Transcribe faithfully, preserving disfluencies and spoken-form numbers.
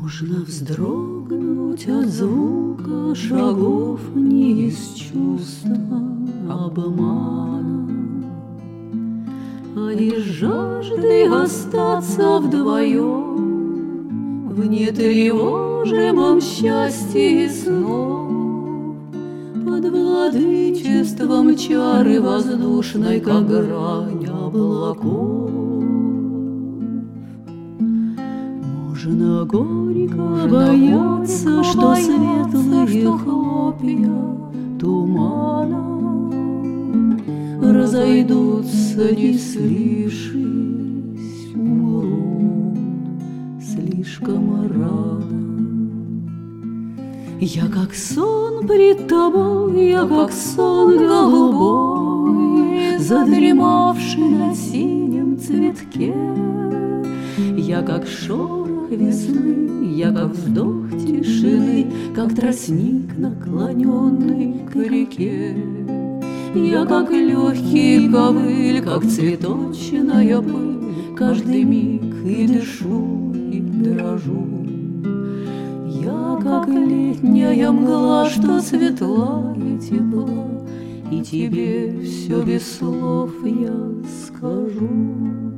Можно вздрогнуть от звука шагов не из чувства обмана, а лишь жаждой остаться вдвоем в нетревожимом счастье снов, под владычеством чары воздушной, как грань облаков. Можно горько бояться, что светлые хлопья тумана разойдутся, не слившись, умрут слишком рано. Я как сон пред тобой, я как сон голубой, задремавший на синем цветке. Я как шорох весны, я как вздох тишины, как тростник, наклоненный к реке. Я как легкий ковыль, как цветочная пыль, каждый миг и дышу, и дрожу. Я как летняя мгла, что светла и тепла, и тебе все без слов я скажу.